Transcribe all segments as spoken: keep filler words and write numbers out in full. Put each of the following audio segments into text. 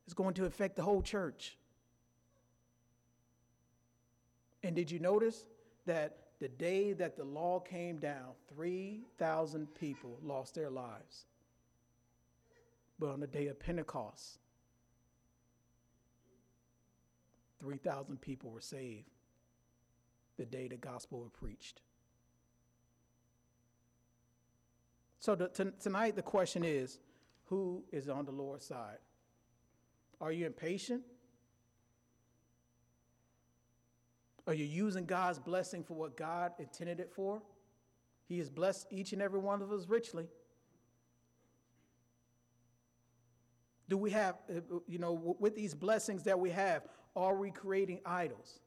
It's going to affect the whole church. And did you notice that the day that the law came down, three thousand people lost their lives? But on the day of Pentecost, three thousand people were saved the day the gospel was preached. So the, t- tonight the question is, who is on the Lord's side? Are you impatient? Are you using God's blessing for what God intended it for? He has blessed each and every one of us richly. Do we have, you know, with these blessings that we have, are we creating idols?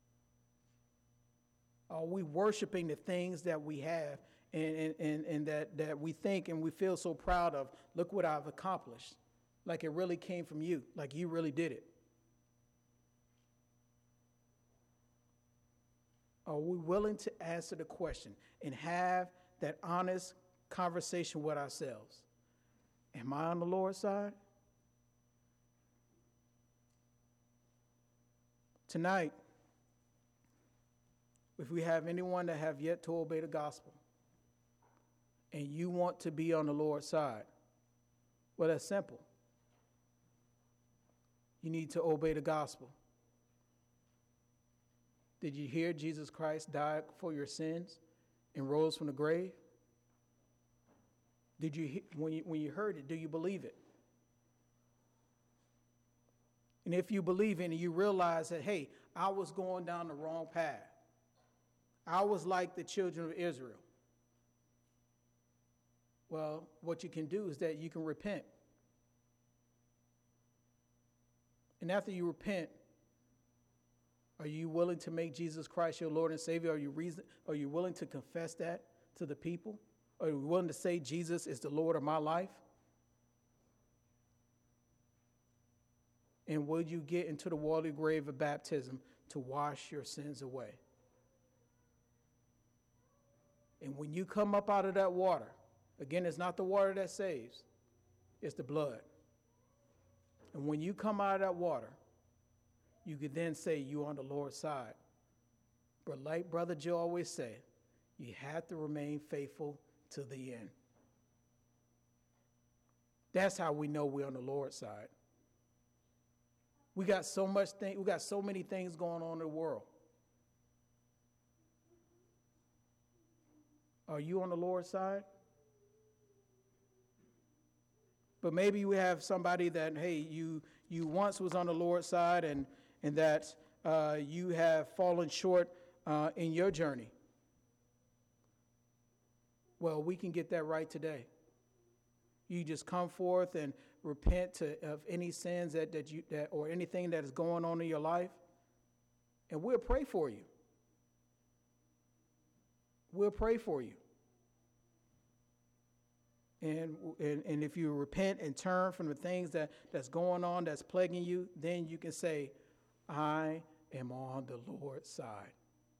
Are we worshiping the things that we have and, and, and that, that we think and we feel so proud of? Look what I've accomplished. Like it really came from you, like you really did it. Are we willing to answer the question and have that honest conversation with ourselves? Am I on the Lord's side? Tonight, if we have anyone that have yet to obey the gospel and you want to be on the Lord's side, well, that's simple. You need to obey the gospel. Did you hear Jesus Christ died for your sins and rose from the grave? Did you, when you, when you heard it, do you believe it? And if you believe it and you realize that, hey, I was going down the wrong path. I was like the children of Israel. Well, what you can do is that you can repent. And after you repent, are you willing to make Jesus Christ your Lord and Savior? Are you reason, are you willing to confess that to the people? Are you willing to say Jesus is the Lord of my life? And will you get into the watery grave of baptism to wash your sins away? And when you come up out of that water, again, it's not the water that saves, it's the blood. And when you come out of that water, you could then say you're on the Lord's side. But like Brother Joe always say, you have to remain faithful to the end. That's how we know we're on the Lord's side. We got so much thing, we got so many things going on in the world. Are you on the Lord's side? But maybe we have somebody that, hey, you you once was on the Lord's side and, and that uh, you have fallen short uh, in your journey. Well, we can get that right today. You just come forth and repent to, of any sins that, that you that or anything that is going on in your life, and we'll pray for you. We'll pray for you. And, and and if you repent and turn from the things that, that's going on, that's plaguing you, then you can say, I am on the Lord's side.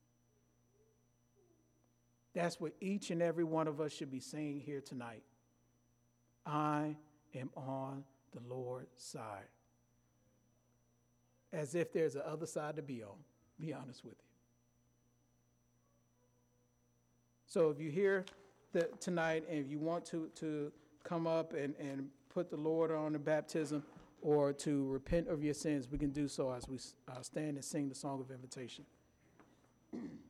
That's what each and every one of us should be saying here tonight. I am on the Lord's side. As if there's a other side to be on, be honest with you. So if you're here the, tonight and if you want to, to come up and, and put the Lord on the baptism or to repent of your sins, we can do so as we uh, stand and sing the song of invitation.